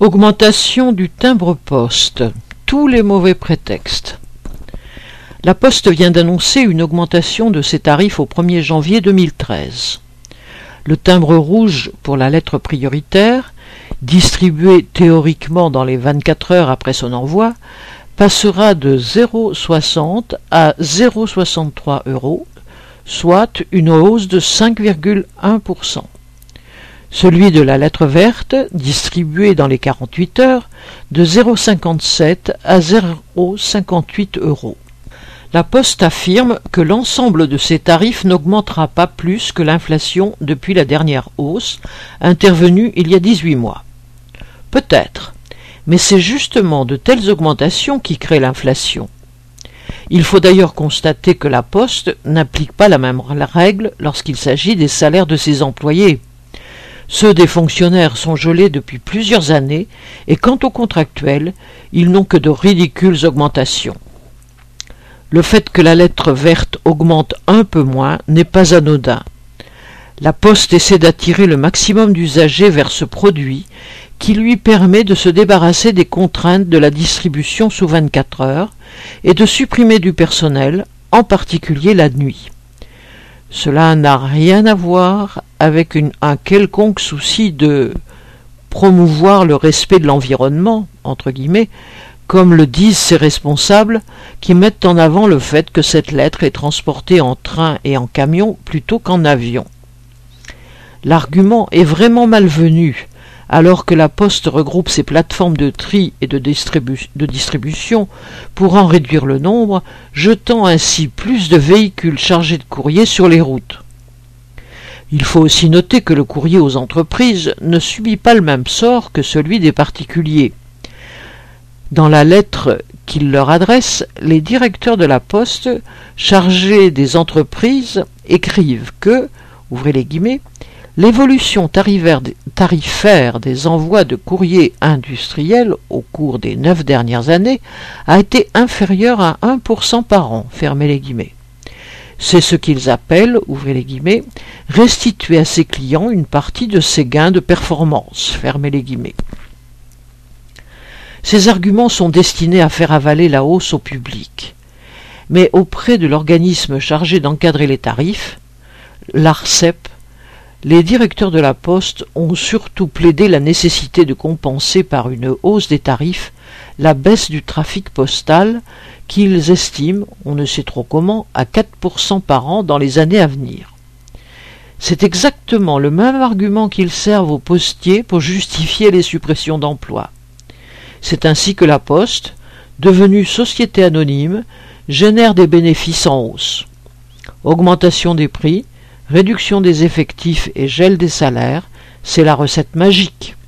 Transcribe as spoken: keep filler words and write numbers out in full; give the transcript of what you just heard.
Augmentation du timbre-poste. Tous les mauvais prétextes. La Poste vient d'annoncer une augmentation de ses tarifs au premier janvier deux mille treize. Le timbre rouge pour la lettre prioritaire, distribué théoriquement dans les vingt-quatre heures après son envoi, passera de zéro virgule soixante à zéro virgule soixante-trois euros, soit une hausse de cinq virgule un pour cent. Celui de la lettre verte, distribué dans les quarante-huit heures, de zéro virgule cinquante-sept à zéro virgule cinquante-huit euros. La Poste affirme que l'ensemble de ces tarifs n'augmentera pas plus que l'inflation depuis la dernière hausse, intervenue il y a dix-huit mois. Peut-être, mais c'est justement de telles augmentations qui créent l'inflation. Il faut d'ailleurs constater que la Poste n'applique pas la même règle lorsqu'il s'agit des salaires de ses employés. Ceux des fonctionnaires sont gelés depuis plusieurs années et quant aux contractuels, ils n'ont que de ridicules augmentations. Le fait que la lettre verte augmente un peu moins n'est pas anodin. La Poste essaie d'attirer le maximum d'usagers vers ce produit qui lui permet de se débarrasser des contraintes de la distribution sous vingt-quatre heures et de supprimer du personnel, en particulier la nuit. Cela n'a rien à voir avec une, un quelconque souci de promouvoir le respect de l'environnement, entre guillemets, comme le disent ces responsables qui mettent en avant le fait que cette lettre est transportée en train et en camion plutôt qu'en avion. L'argument est vraiment malvenu, alors que la Poste regroupe ses plateformes de tri et de, distribu- de distribution pour en réduire le nombre, jetant ainsi plus de véhicules chargés de courrier sur les routes. Il faut aussi noter que le courrier aux entreprises ne subit pas le même sort que celui des particuliers. Dans la lettre qu'ils leur adressent, les directeurs de la Poste, chargés des entreprises, écrivent que, ouvrez les guillemets, l'évolution tarifaire des envois de courrier industriels au cours des neuf dernières années a été inférieure à un pour cent par an, fermez les guillemets. C'est ce qu'ils appellent, ouvrez les guillemets, restituer à ses clients une partie de ses gains de performance, fermez les guillemets. Ces arguments sont destinés à faire avaler la hausse au public. Mais auprès de l'organisme chargé d'encadrer les tarifs, l'ARCEP, les directeurs de la Poste ont surtout plaidé la nécessité de compenser par une hausse des tarifs la baisse du trafic postal qu'ils estiment, on ne sait trop comment, à quatre pour cent par an dans les années à venir. C'est exactement le même argument qu'ils servent aux postiers pour justifier les suppressions d'emplois. C'est ainsi que la Poste, devenue société anonyme, génère des bénéfices en hausse. Augmentation des prix, réduction des effectifs et gel des salaires, c'est la recette magique.